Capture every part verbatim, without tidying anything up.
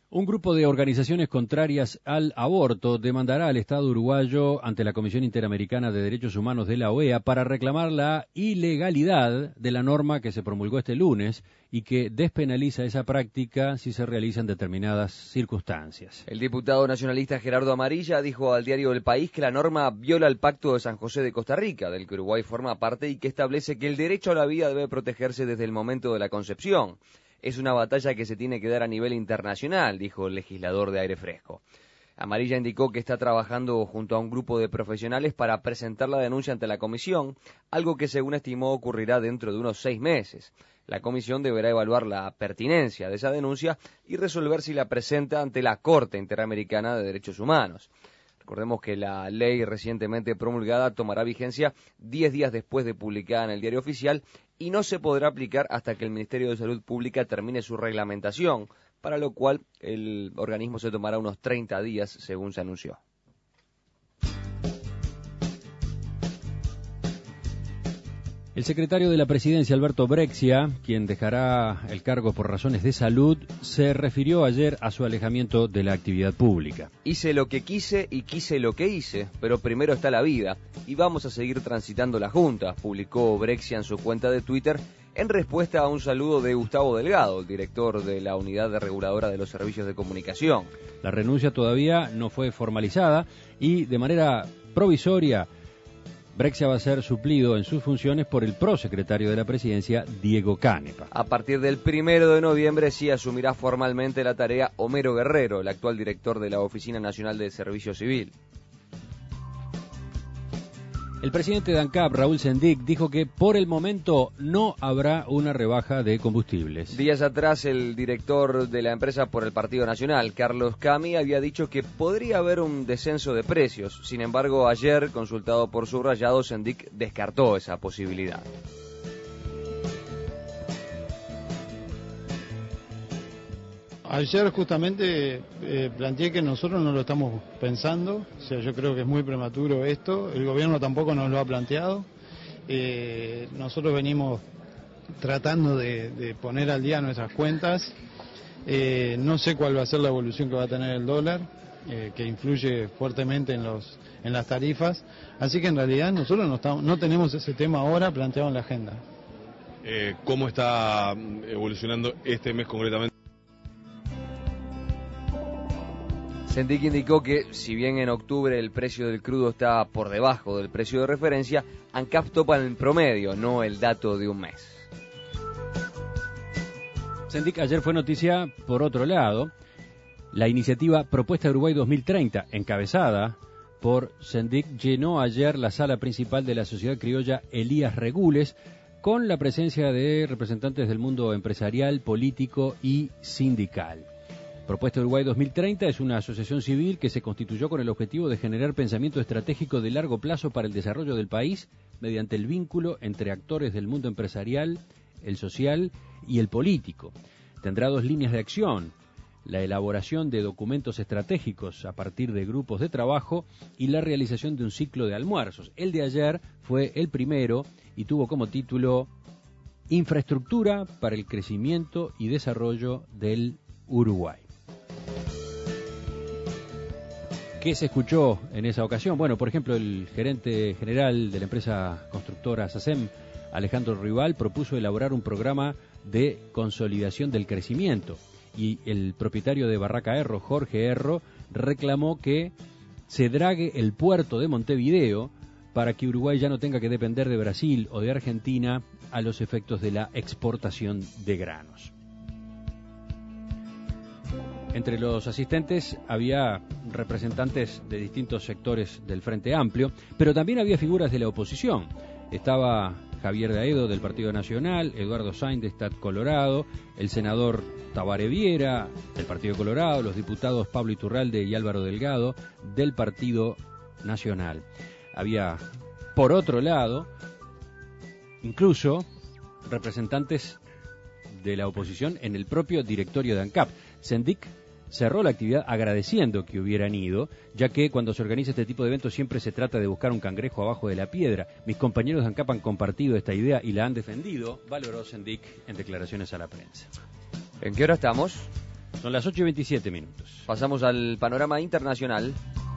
Un grupo de organizaciones contrarias al aborto demandará al Estado uruguayo ante la Comisión Interamericana de Derechos Humanos de la O E A para reclamar la ilegalidad de la norma que se promulgó este lunes y que despenaliza esa práctica si se realiza en determinadas circunstancias. El diputado nacionalista Gerardo Amarilla dijo al diario El País que la norma viola el Pacto de San José de Costa Rica, del que Uruguay forma parte, y que establece que el derecho a la vida debe protegerse desde el momento de la concepción. Es una batalla que se tiene que dar a nivel internacional, dijo el legislador de Aire Fresco. Amarilla indicó que está trabajando junto a un grupo de profesionales para presentar la denuncia ante la comisión, algo que según estimó ocurrirá dentro de unos seis meses. La comisión deberá evaluar la pertinencia de esa denuncia y resolver si la presenta ante la Corte Interamericana de Derechos Humanos. Recordemos que la ley recientemente promulgada tomará vigencia diez días después de publicada en el Diario Oficial y no se podrá aplicar hasta que el Ministerio de Salud Pública termine su reglamentación, para lo cual el organismo se tomará unos treinta días, según se anunció. El secretario de la Presidencia, Alberto Brexia, quien dejará el cargo por razones de salud, se refirió ayer a su alejamiento de la actividad pública. Hice lo que quise y quise lo que hice, pero primero está la vida, y vamos a seguir transitando la Junta, publicó Brexia en su cuenta de Twitter, en respuesta a un saludo de Gustavo Delgado, el director de la Unidad Reguladora de los Servicios de Comunicación. La renuncia todavía no fue formalizada y, de manera provisoria, Brexia va a ser suplido en sus funciones por el prosecretario de la Presidencia, Diego Canepa. A partir del primero de noviembre sí asumirá formalmente la tarea Homero Guerrero, el actual director de la Oficina Nacional de Servicio Civil. El presidente de ANCAP, Raúl Sendic, dijo que por el momento no habrá una rebaja de combustibles. Días atrás, el director de la empresa por el Partido Nacional, Carlos Cami, había dicho que podría haber un descenso de precios. Sin embargo, ayer, consultado por Subrayado, Sendic descartó esa posibilidad. Ayer justamente eh, planteé que nosotros no lo estamos pensando, o sea, yo creo que es muy prematuro esto, el gobierno tampoco nos lo ha planteado, eh, nosotros venimos tratando de, de poner al día nuestras cuentas, eh, no sé cuál va a ser la evolución que va a tener el dólar, eh, que influye fuertemente en, los, en las tarifas, así que en realidad nosotros no, estamos, no tenemos ese tema ahora planteado en la agenda. Eh, ¿Cómo está evolucionando este mes concretamente? Sendic indicó que, si bien en octubre el precio del crudo está por debajo del precio de referencia, ANCAP topa en promedio, no el dato de un mes. Sendic ayer fue noticia por otro lado. La iniciativa Propuesta Uruguay dos mil treinta, encabezada por Sendic, llenó ayer la sala principal de la Sociedad Criolla Elías Regules, con la presencia de representantes del mundo empresarial, político y sindical. Propuesta Uruguay dos mil treinta es una asociación civil que se constituyó con el objetivo de generar pensamiento estratégico de largo plazo para el desarrollo del país mediante el vínculo entre actores del mundo empresarial, el social y el político. Tendrá dos líneas de acción: la elaboración de documentos estratégicos a partir de grupos de trabajo y la realización de un ciclo de almuerzos. El de ayer fue el primero y tuvo como título Infraestructura para el crecimiento y desarrollo del Uruguay. ¿Qué se escuchó en esa ocasión? Bueno, por ejemplo, el gerente general de la empresa constructora SACEM, Alejandro Rival, propuso elaborar un programa de consolidación del crecimiento, y el propietario de Barraca Erro, Jorge Erro, reclamó que se drague el puerto de Montevideo para que Uruguay ya no tenga que depender de Brasil o de Argentina a los efectos de la exportación de granos. Entre los asistentes había representantes de distintos sectores del Frente Amplio, pero también había figuras de la oposición. Estaba Javier Daedo del Partido Nacional, Eduardo Sainz de Stat Colorado, el senador Tabaré Viera del Partido Colorado, los diputados Pablo Iturralde y Álvaro Delgado del Partido Nacional. Había, por otro lado, incluso representantes de la oposición en el propio directorio de ANCAP. Sendic cerró la actividad agradeciendo que hubieran ido, ya que cuando se organiza este tipo de eventos siempre se trata de buscar un cangrejo abajo de la piedra. Mis compañeros de ANCAP han compartido esta idea y la han defendido, valoró Sendic en declaraciones a la prensa. ¿En qué hora estamos? Son las ocho y veintisiete minutos. Pasamos al panorama internacional.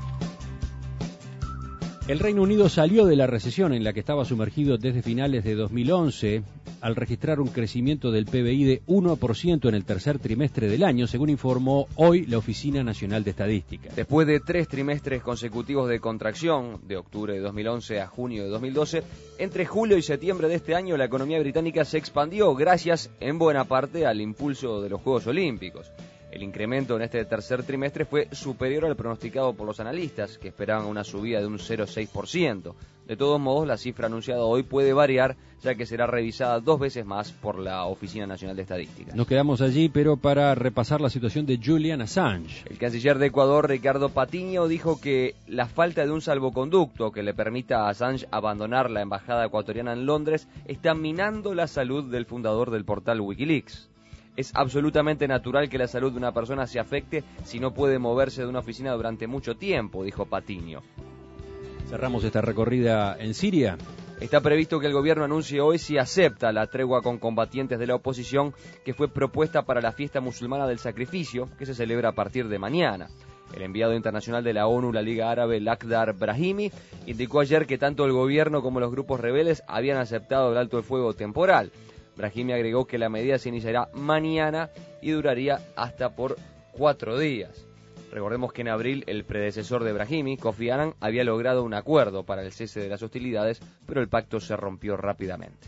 El Reino Unido salió de la recesión en la que estaba sumergido desde finales de dos mil once al registrar un crecimiento del P B I de uno por ciento en el tercer trimestre del año, según informó hoy la Oficina Nacional de Estadística. Después de tres trimestres consecutivos de contracción, de octubre de dos mil once a junio de dos mil doce, entre julio y septiembre de este año la economía británica se expandió gracias en buena parte al impulso de los Juegos Olímpicos. El incremento en este tercer trimestre fue superior al pronosticado por los analistas, que esperaban una subida de un cero coma seis por ciento. De todos modos, la cifra anunciada hoy puede variar, ya que será revisada dos veces más por la Oficina Nacional de Estadística. Nos quedamos allí, pero para repasar la situación de Julian Assange. El canciller de Ecuador, Ricardo Patiño, dijo que la falta de un salvoconducto que le permita a Assange abandonar la embajada ecuatoriana en Londres está minando la salud del fundador del portal Wikileaks. Es absolutamente natural que la salud de una persona se afecte si no puede moverse de una oficina durante mucho tiempo, dijo Patiño. Cerramos esta recorrida en Siria. Está previsto que el gobierno anuncie hoy si acepta la tregua con combatientes de la oposición que fue propuesta para la fiesta musulmana del sacrificio, que se celebra a partir de mañana. El enviado internacional de la ONU, la Liga Árabe, Lakhdar Brahimi, indicó ayer que tanto el gobierno como los grupos rebeldes habían aceptado el alto el fuego temporal. Brahimi agregó que la medida se iniciará mañana y duraría hasta por cuatro días. Recordemos que en abril el predecesor de Brahimi, Kofi Annan, había logrado un acuerdo para el cese de las hostilidades, pero el pacto se rompió rápidamente.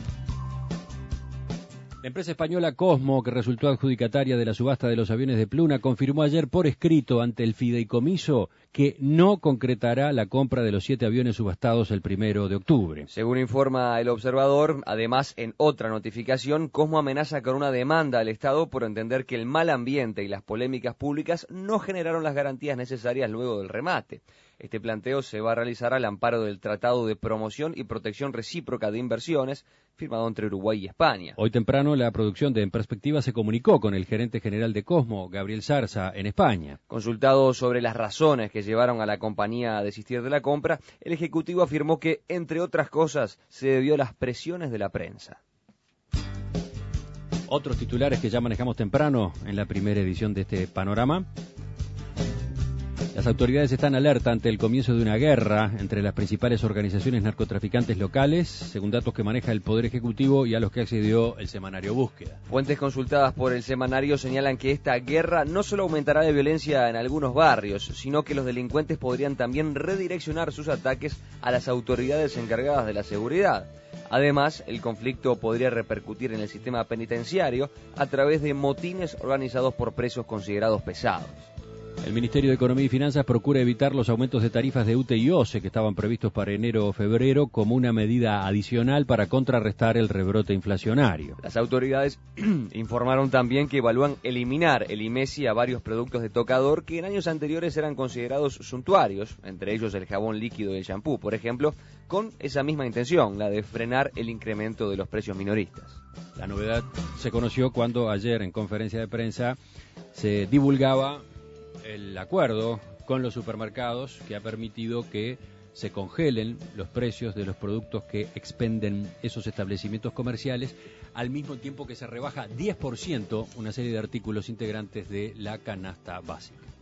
La empresa española Cosmo, que resultó adjudicataria de la subasta de los aviones de Pluna, confirmó ayer por escrito ante el fideicomiso que no concretará la compra de los siete aviones subastados el primero de octubre. Según informa El Observador, además, en otra notificación, Cosmo amenaza con una demanda al Estado por entender que el mal ambiente y las polémicas públicas no generaron las garantías necesarias luego del remate. Este planteo se va a realizar al amparo del Tratado de Promoción y Protección Recíproca de Inversiones, firmado entre Uruguay y España. Hoy temprano la producción de En Perspectiva se comunicó con el gerente general de Cosmo, Gabriel Zarza, en España. Consultado sobre las razones que llevaron a la compañía a desistir de la compra, el ejecutivo afirmó que, entre otras cosas, se debió a las presiones de la prensa. Otros titulares que ya manejamos temprano en la primera edición de este panorama. Las autoridades están alerta ante el comienzo de una guerra entre las principales organizaciones narcotraficantes locales, según datos que maneja el Poder Ejecutivo y a los que accedió el semanario Búsqueda. Fuentes consultadas por el semanario señalan que esta guerra no solo aumentará la violencia en algunos barrios, sino que los delincuentes podrían también redireccionar sus ataques a las autoridades encargadas de la seguridad. Además, el conflicto podría repercutir en el sistema penitenciario a través de motines organizados por presos considerados pesados. El Ministerio de Economía y Finanzas procura evitar los aumentos de tarifas de U T E y O C E que estaban previstos para enero o febrero como una medida adicional para contrarrestar el rebrote inflacionario. Las autoridades informaron también que evalúan eliminar el I M E S I a varios productos de tocador que en años anteriores eran considerados suntuarios, entre ellos el jabón líquido y el shampoo, por ejemplo, con esa misma intención, la de frenar el incremento de los precios minoristas. La novedad se conoció cuando ayer en conferencia de prensa se divulgaba el acuerdo con los supermercados que ha permitido que se congelen los precios de los productos que expenden esos establecimientos comerciales, al mismo tiempo que se rebaja diez por ciento una serie de artículos integrantes de la canasta básica.